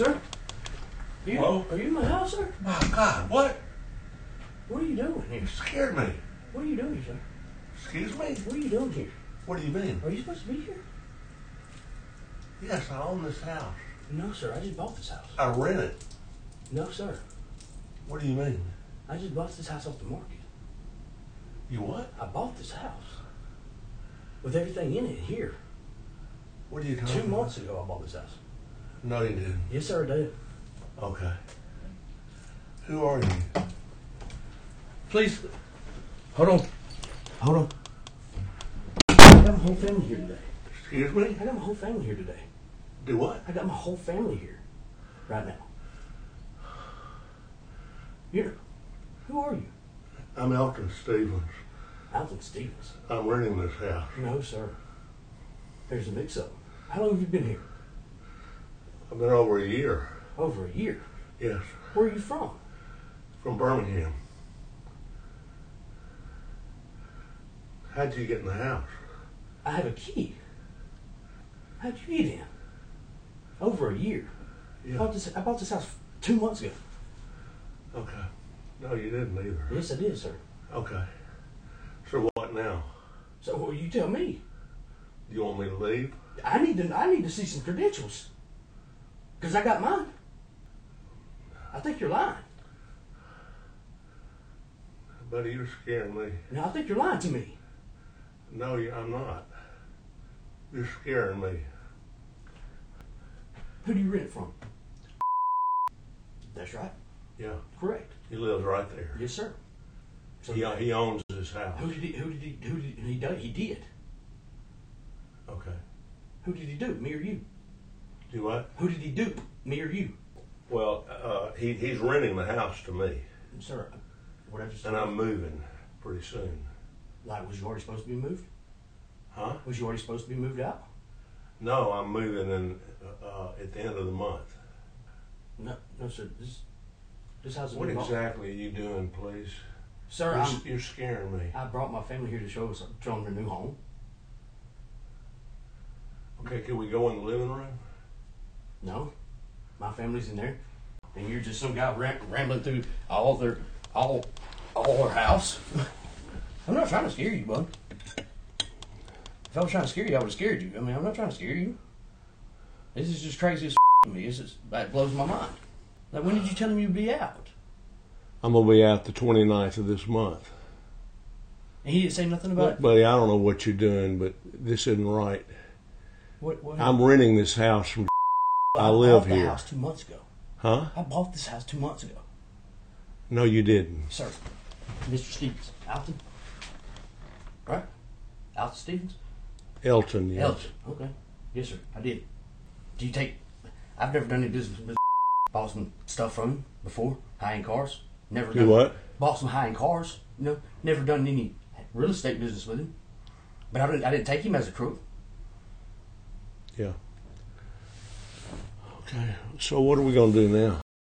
Sir? Hello? Are you in my house, sir? My God, what? What are you doing here? You scared me. What are you doing here, sir? Excuse me? What are you doing here? What do you mean? Are you supposed to be here? Yes, I own this house. No, sir. I just bought this house. I rent it. No, sir. What do you mean? I just bought this house off the market. You what? I bought this house with everything in it here. What are you talking 2 about? months ago, I bought this house. No, you didn't. Yes, sir, I did. Okay. Who are you? Please, hold on. Hold on. I got my whole family here today. Excuse me? I got my whole family here today. Do what? I got my whole family here right now. Who are you? I'm Elton Stevens. Alton Stevens. I'm renting this house. No, sir. There's a mix-up. How long have you been here? I've been over a year. Over a year. Yes. Where are you from? From Birmingham. How'd you get in the house? I have a key. How'd you get in? Over a year. Yeah. I bought this house 2 months ago. Okay. No, you didn't either. Yes, I did, sir. Okay. So what now? So well, you tell me. You want me to leave? I need to see some credentials. Because I got mine. I think you're lying. Buddy, you're scaring me. No, I think you're lying to me. No, I'm not. You're scaring me. Who do you rent it from? That's right. Yeah. Correct. He lives right there. Yes, sir. So He owns this house. He did. Okay. Who did he do? Me or you? Do what? Who did he do? Me or you? Well, he's renting the house to me, Sir, what I just and I'm moving pretty soon. Like, was you already supposed to be moved? Huh? Was you already supposed to be moved out? No, I'm moving in at the end of the month. No, sir. This house is What been bought. exactly are you doing, please? Sir, You're scaring me. I brought my family here to show them their new home. Okay, can we go in the living room? No, my family's in there, and you're just some guy rambling through all their house. I'm not trying to scare you, bud. If I was trying to scare you, I would have scared you. I mean, I'm not trying to scare you. This is just crazy as to me. It blows my mind. Like, when did you tell him you'd be out? I'm gonna be out the 29th of this month. And he didn't say nothing about it? Buddy, I don't know what you're doing, but this isn't right. What? I'm renting this house from. I live bought the here. house 2 months ago. Huh? I bought this house 2 months ago. No, you didn't. Sir, Mr. Stevens. Alton? Right? Alton Stevens? Elton, yes. Elton. Okay. Yes, sir. I did. Do you take... I've never done any business with bought some stuff from him before. High-end cars. Never done... Do what? Bought some high-end cars. You know, never done any real estate business with him. But I didn't take him as a crook. Yeah. Okay. So what are we gonna do now?